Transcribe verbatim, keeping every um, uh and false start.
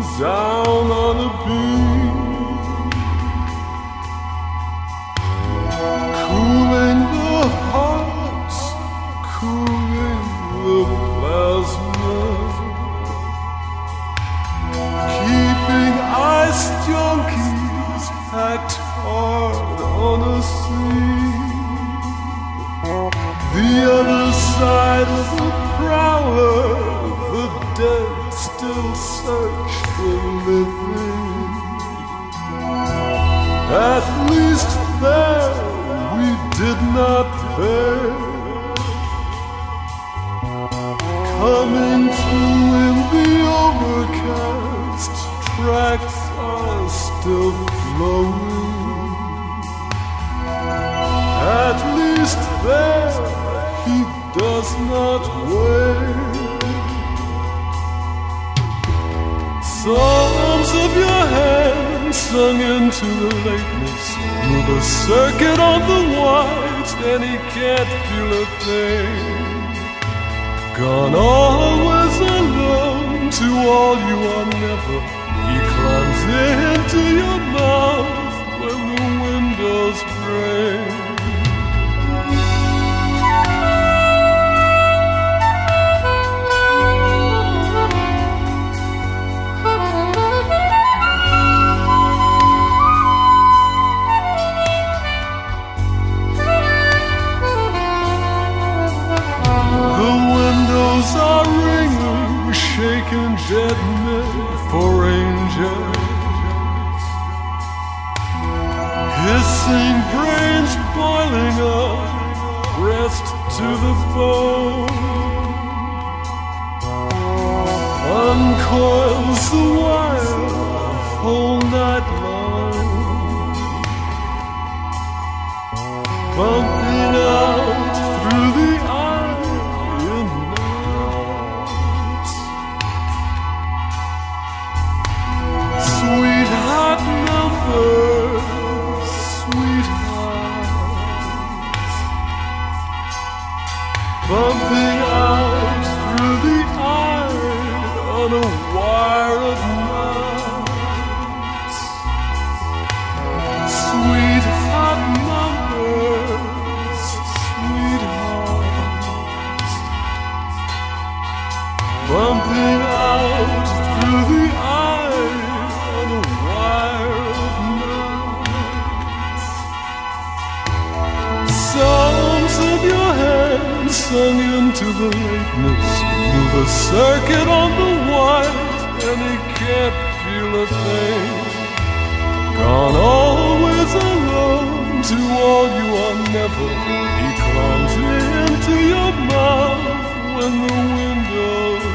down on a beam, cooling the hearts, cooling the plasma, keeping ice junkies packed hard on a sea. The other side of the prowler, the dead still search for living. At least there we did not fare. Coming to in the overcast, tracks are still flowing. At least there he does not wear. Songs of your hand sung into the lateness, move a circuit on the white, and he can't feel a thing. Gone always alone, to all you are never. He climbs into your mouth when the windows break. Are ringing, shaking dead men for angels, hissing brains boiling up, breast to the bone. Uncoils the wire whole night long, bumping out through the sweetheart numbers, sweethearts, bumping out through the iron on a wire of nights. Sweetheart numbers, sweethearts, bumping out through the iron. Songs of your hand sung into the lateness, move a circuit on the white, and he can't feel a thing. Gone always alone, to all you are never. He climbs into your mouth when the window